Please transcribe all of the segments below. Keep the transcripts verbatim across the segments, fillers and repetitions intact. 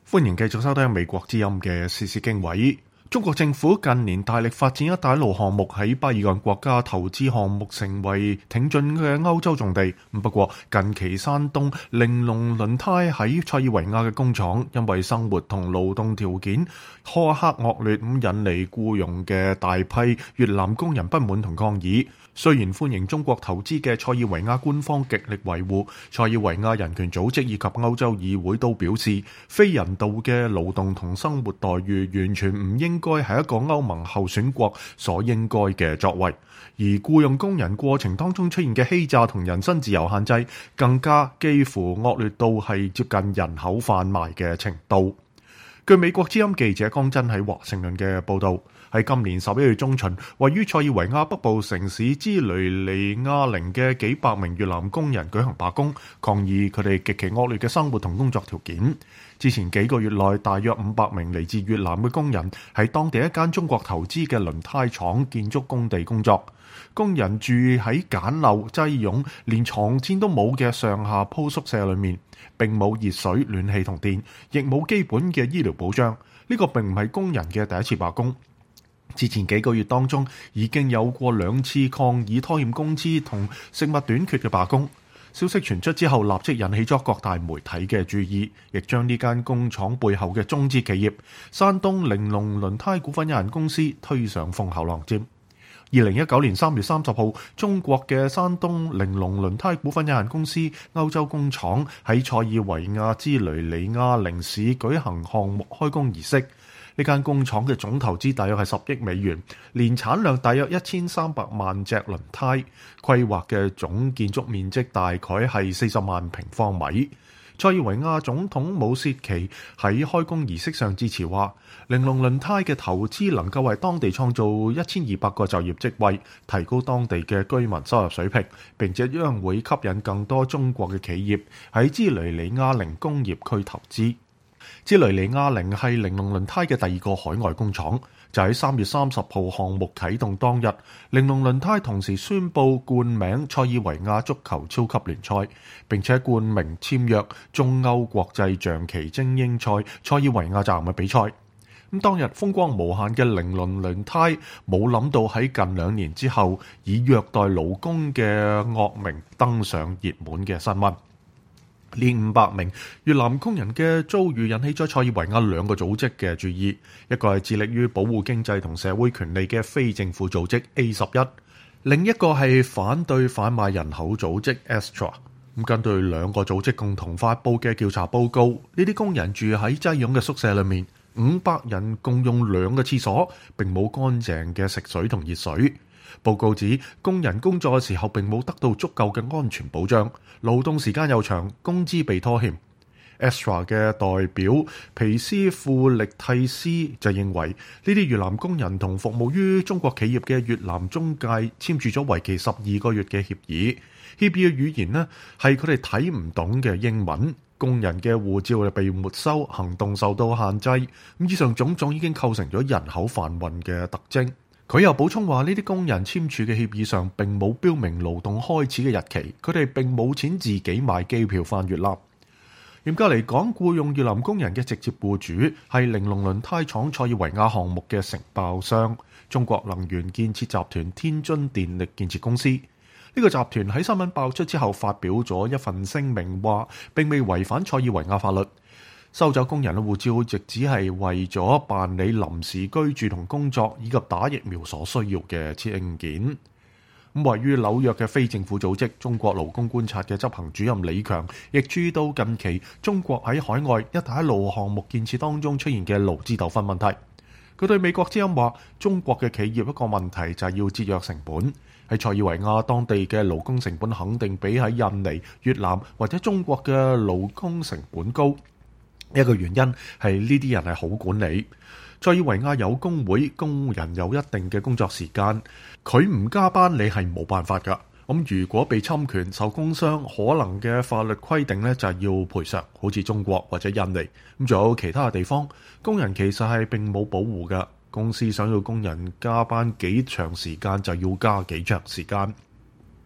歡迎繼續收聽美國之音嘅時事經緯。中國政府近年大力發展一帶一路項目，喺巴爾幹國家投資項目成為挺進嘅歐洲重地。不過近期山東玲瓏輪胎喺塞爾維亞嘅工廠，因為生活同勞動條件苛刻惡劣，咁引嚟僱傭嘅大批越南工人不滿同抗議。雖然歡迎中國投資嘅塞爾維亞官方極力維護，塞爾維亞人權組織以及歐洲議會都表示，非人道嘅勞動同生活待遇完全唔應該係一個歐盟候選國所應該嘅作為，而僱用工人過程當中出現嘅欺詐同人身自由限制，更加幾乎惡劣到係接近人口販賣嘅程度。據美國之音記者江真喺華盛頓嘅報導，喺今年十一月中旬，位於塞爾維亞北部城市茲雷尼亞寧嘅幾百名越南工人舉行罷工，抗議佢哋極其惡劣嘅生活同工作條件。之前幾個月內，大約五百名嚟自越南嘅工人喺當地一間中國投資嘅輪胎廠建築工地工作。工人住喺簡陋擠擁、連床墊都冇嘅上下鋪宿舍裏面，並冇熱水、暖氣同電，亦冇基本嘅醫療保障。呢個並唔係工人嘅第一次罷工。之前幾個月當中，已經有過兩次抗議拖欠工資同食物短缺嘅罷工。消息傳出之後，立即引起咗各大媒體嘅注意，亦將呢間工廠背後嘅中資企業山東玲瓏輪胎股份有限公司推上風口浪尖。二零一九年三月三十號，中國嘅山東玲瓏輪胎股份有限公司歐洲工廠喺塞爾維亞茲雷尼亞寧市舉行項目開工儀式。呢間工廠嘅總投資大約係十億美元，年產量大約一千三百萬隻輪胎，規劃嘅總建築面積大概係四十萬平方米。塞爾維亞總統武契奇喺開工儀式上致辭話，玲瓏輪胎嘅投資能夠為當地創造一千二百個就業職位，提高當地嘅居民收入水平，並且將會吸引更多中國嘅企業喺茲雷尼亞寧工業區投資。茲雷尼亞寧係玲瓏輪胎嘅第二個海外工廠，就喺三月三十號項目啟動當日，玲瓏輪胎同時宣布冠名塞爾維亞足球超級聯賽，並且冠名簽約中歐國際象棋精英賽塞爾維亞站嘅比賽。咁當日風光無限嘅玲瓏輪胎，冇諗到喺近兩年之後，以虐待勞工嘅惡名登上熱門嘅新聞。呢五百名越南工人嘅遭遇引起咗塞爾維亞兩個組織嘅注意，一個係致力於保護經濟同社會權利嘅非政府組織 A 十一，另一個係反對販賣人口組織 Astra。咁根據兩個組織共同發佈嘅調查報告，呢啲工人住喺擠擁嘅宿舍裏面，五百人共用兩個廁所，並冇乾淨嘅食水同熱水。報告指，工人工作嘅時候並冇得到足夠嘅安全保障，勞動時間又長，工資被拖欠。Astra 嘅代表皮斯庫力蒂斯就認為，呢啲越南工人同服務於中國企業嘅越南中介簽署咗為期十二個月嘅協議，協議嘅語言呢係佢哋睇唔懂嘅英文，工人嘅護照被沒收，行動受到限制。咁以上種種已經構成咗人口販運嘅特徵。佢又補充話，呢啲工人簽署嘅協議上並冇標明勞動開始嘅日期，佢哋並冇錢自己買機票返越南。嚴格嚟講，僱用越南工人嘅直接僱主係玲瓏輪胎廠塞爾維亞項目嘅承包商中國能源建設集團天津電力建設公司。呢、這個集團喺新聞爆出之後發表咗一份聲明，話並未違反塞爾維亞法律。收走工人嘅護照，亦只係為咗辦理臨時居住同工作以及打疫苗所需要嘅證件。咁位於紐約嘅非政府組織中國勞工觀察嘅執行主任李強，亦注意到近期中國喺海外一帶一路項目建設當中出現嘅勞資糾紛問題。佢對美國之音話，中國嘅企業一個問題就係要節約成本，喺塞爾維亞當地嘅勞工成本肯定比喺印尼、越南或者中國嘅勞工成本高。一個原因係呢啲人係好管理。塞爾維亞有工會，工人有一定嘅工作時間，佢唔加班你係冇辦法噶。咁如果被侵權，受工傷可能嘅法律規定呢就係要賠償，好似中國或者印尼。咁仲有其他嘅地方，工人其實係並冇保護噶。公司想要工人加班幾長時間就要加幾長時間。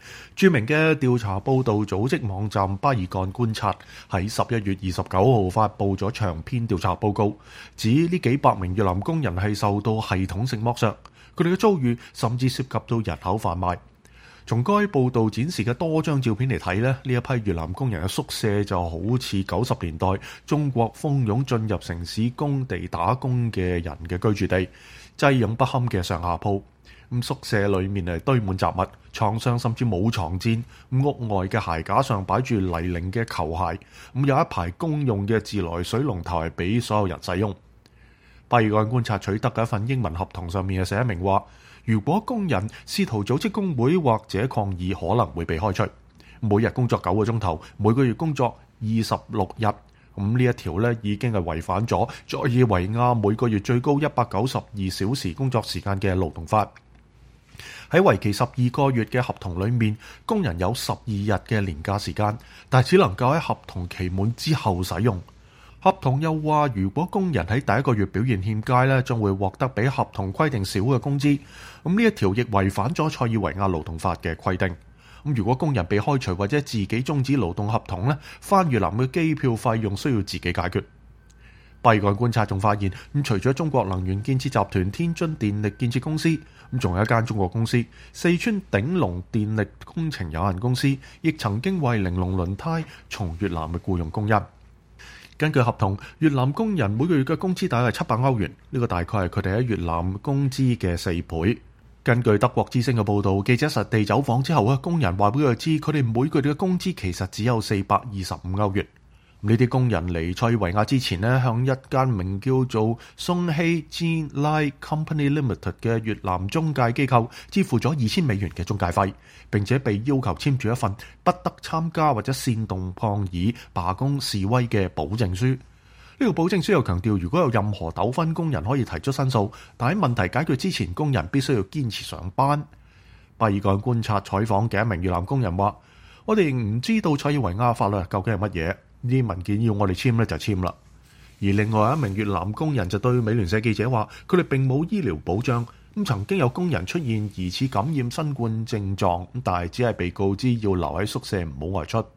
著名嘅調查報導組織網站巴爾幹觀察喺十一月二十九號發布咗長篇調查報告，指呢幾百名越南工人係受到系統性剝削，佢哋嘅遭遇甚至涉及到人口販賣。從該報導展示嘅多張照片嚟睇咧，呢一批越南工人嘅宿舍就好似九十年代中國蜂擁進入城市工地打工嘅人嘅居住地，擠擁不堪嘅上下鋪。咁宿舍裏面係堆滿雜物，床上甚至冇床墊。屋外嘅鞋架上擺住泥濘嘅球鞋。咁有一排公用嘅自來水龍頭係俾所有人使用。巴爾幹觀察取得嘅一份英文合同上面係寫明話，如果工人試圖組織工會或者抗議，可能會被開除。每日工作九個鐘頭，每個月工作二十六日。咁呢一條呢已經係違反咗塞爾維亞每個月最高一百九十二小時工作時間嘅勞動法。喺為期十二個月嘅合同裏面，工人有十二日嘅年假時間，但只能夠喺合同期滿之後使用。合同又話，如果工人喺第一個月表現欠佳咧，將會獲得比合同規定少嘅工資。咁呢一條亦違反咗塞爾維亞勞動法嘅規定。咁如果工人被開除或者自己終止勞動合同咧，返越南嘅機票費用需要自己解決。巴爾幹觀察仲發現，咁除咗中國能源建設集團天津電力建設公司，咁仲有一間中國公司四川鼎龍電力工程有限公司，亦曾經為玲瓏輪胎從越南嘅僱用工人。根據合同，越南工人每個月嘅工資大概係七百歐元，呢個大概係佢哋喺越南工資嘅四倍。根據德國之聲嘅報導，記者實地走訪之後啊，工人話俾佢知，佢哋每個月嘅工資其實只有四百二十五歐元。呢啲工人嚟塞爾維亞之前呢，向一間名叫做 Songhay Jinlai Company Limited 嘅越南中介機構支付咗二千美元嘅中介費，並且被要求簽署一份不得參加或者煽動抗議、罷工、示威嘅保證書。呢個保證書又強調，如果有任何糾紛，工人可以提出申訴，但喺問題解決之前，工人必須要堅持上班。巴爾幹觀察採訪嘅一名越南工人話：我哋唔知道塞爾維亞法律究竟係乜嘢。呢啲文件要我哋簽呢就簽啦。而另外一名越南工人就對美聯社記者話，佢哋並冇醫療保障。咁曾經有工人出現疑似感染新冠症狀，但係只係被告知要留喺宿舍唔好外出。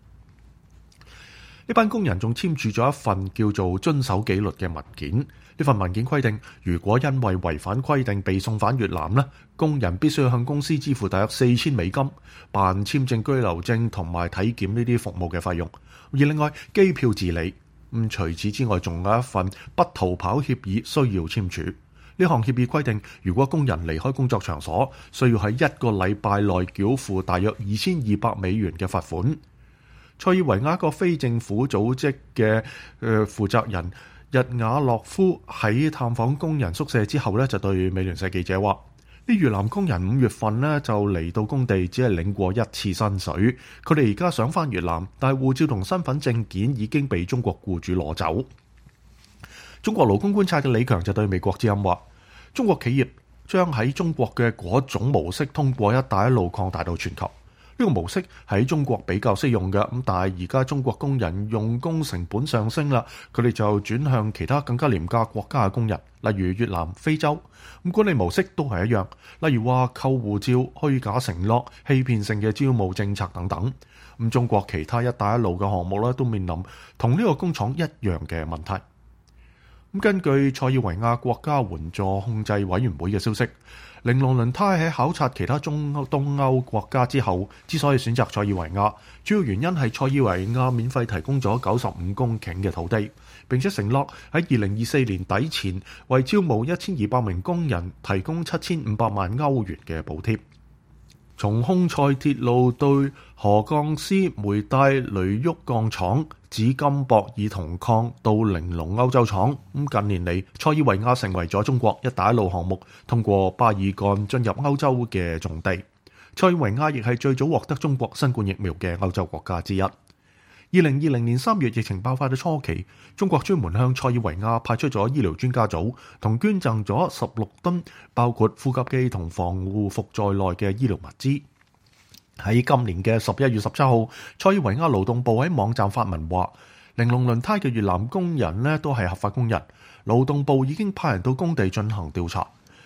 呢班工人仲簽署咗一份叫做遵守紀律嘅文件。呢份文件規定，如果因為違反規定被送返越南呢，工人必須要向公司支付大約四千美金，辦簽證、居留證同埋體檢呢啲服務嘅費用。而另外機票自理。咁除此之外，仲有一份不逃跑協議需要簽署。呢項協議規定，如果工人離開工作場所，需要喺一個禮拜內繳付大約二千二百美元嘅罰款。塞爾維亞一個非政府組織嘅誒負責人日瓦洛夫喺探訪工人宿舍之後咧，就對美聯社記者話：啲越南工人五月份呢就嚟到工地，只係領過一次薪水。佢哋而家想返越南，但係護照同身份證件已經被中國僱主攞走。中國勞工觀察嘅李強就對美國之音話：中國企業將喺中國嘅嗰種模式通過一帶一路擴大到全球。呢個模式喺中國比較適用嘅，咁但係而家中國工人用工成本上升啦，佢哋就轉向其他更加廉價國家嘅工人，例如越南、非洲。咁管理模式都係一樣，例如話扣護照、虛假承諾、欺騙性嘅招募政策等等。咁中國其他一帶一路嘅項目咧，都面臨同呢個工廠一樣嘅問題。咁根據塞爾維亞國家援助控制委員會嘅消息，玲瓏輪胎喺考察其他中歐東歐國家之後，之所以選擇塞爾維亞，主要原因係塞爾維亞免費提供咗九十五公頃嘅土地，並且承諾喺二零二四年底前為招募一千二百名工人提供七千五百萬歐元嘅補貼。從匈塞鐵路對河鋼絲煤帶雷沃鋼廠、紫金博爾銅礦到玲瓏歐洲廠，咁近年嚟塞爾維亞成為咗中國一帶一路項目通過巴爾幹進入歐洲嘅重地。塞爾維亞亦係最早獲得中國新冠疫苗嘅歐洲國家之一。二零二零年三月疫情爆發嘅初期，中國專門向塞爾維亞派出咗醫療專家組，同捐贈咗十六噸包括呼吸機同防護服在內嘅醫療物資。喺今年嘅十一月十七號，塞爾維亞勞動部喺網站發文話，玲瓏輪胎嘅越南工人呢都係合法工人，勞動部已經派人到工地進行調查。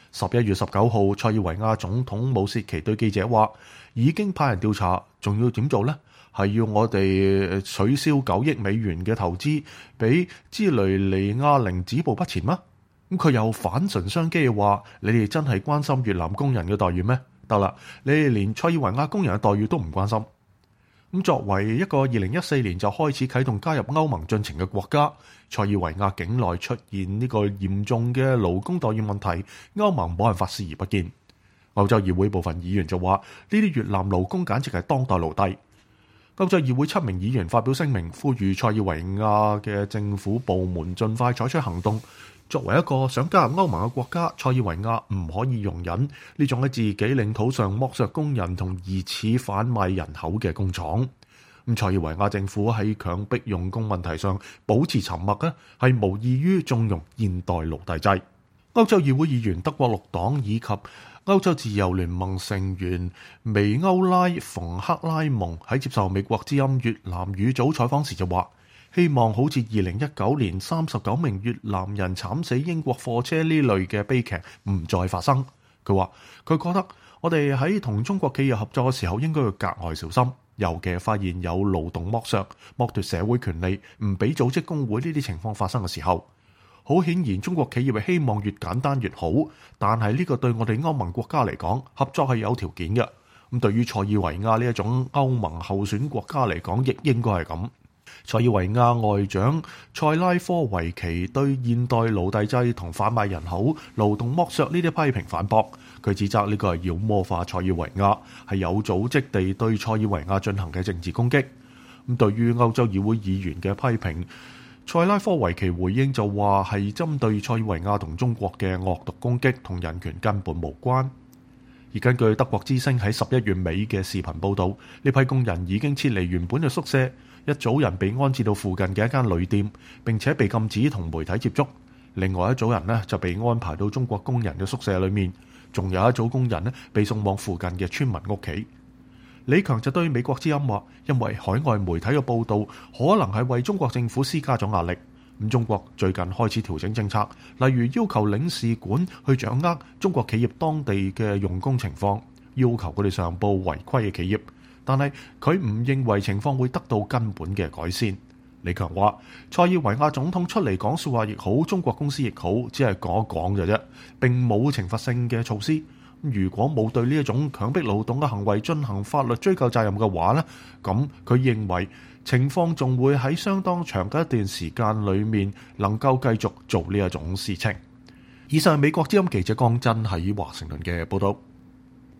十一月十九號，塞爾維亞總統武切奇對記者話：已經派人調查，仲要點做呢？係要我哋取消九億美元嘅投資，俾茲雷尼亞寧止步不前嗎？咁佢又反唇相譏話：你哋真係關心越南工人嘅待遇咩？得啦，你哋連塞爾維亞工人嘅待遇都唔關心。咁作為一個二零一四年就開始啟動加入歐盟進程嘅國家，塞爾維亞境內出現呢個嚴重嘅勞工待遇問題，歐盟冇辦法視而不見。歐洲議會部分議員就話：呢啲越南勞工簡直係當代奴隸。歐洲議會七名議員發表聲明，呼籲塞爾維亞嘅政府部門盡快採取行動。作為一個想加入歐盟嘅國家，塞爾維亞唔可以容忍呢種喺自己領土上剝削工人同疑似販賣人口嘅工廠。咁塞爾維亞政府喺強迫用工問題上保持沉默咧，係無異於縱容現代奴隸制。歐洲議會議員德國綠黨以及歐洲自由聯盟成員薇歐拉·馮克拉蒙喺接受美國之音越南語組採訪時就話：希望好似二零一九年三十九名越南人慘死英國貨車呢類嘅悲劇唔再發生。佢話佢覺得我哋喺同中國企業合作嘅時候應該要格外小心，尤其發現有勞動剝削、剝奪社會權利、唔俾組織工會呢啲情況發生嘅時候。好顯然，中國企業係希望越簡單越好，但係呢個對我哋歐盟國家嚟講，合作係有條件嘅。咁對於塞爾維亞呢一種歐盟候選國家嚟講，亦應該係咁。塞爾維亞外長塞拉科維奇對現代奴隸制同販賣人口、勞動剝削呢啲批評反駁，佢指責呢個係妖魔化塞爾維亞，係有組織地對塞爾維亞進行嘅政治攻擊。咁對於歐洲議會議員嘅批評，塞拉科維奇回應就話係針對塞爾維亞同中國嘅惡毒攻擊，同人權根本無關。而根據德國之聲喺十一月尾嘅視頻報導，呢批工人已經撤離原本嘅宿舍，一組人被安置到附近嘅一間旅店，並且被禁止同媒體接觸。另外一組人呢就被安排到中國工人嘅宿舍裏面，仲有一組工人呢被送往附近嘅村民屋企。李強就對美國之音話，因為海外媒體嘅報導可能係為中國政府施加咗壓力。咁中國最近開始調整政策，例如要求領事館去掌握中國企業當地嘅用工情況，要求佢哋上報違規嘅企業。但係佢唔認為情況會得到根本嘅改善。李強話，塞爾維亞總統出嚟講説話亦好，中國公司亦好，只係講一講嘅啫，並冇懲罰性嘅措施。如果冇對呢一種強迫勞動嘅行為進行法律追究責任嘅話呢，咁佢認為情況仲會喺相當長嘅一段時間裏面能夠繼續做呢一種事情。以上係美國之音記者江真喺華盛頓嘅報道。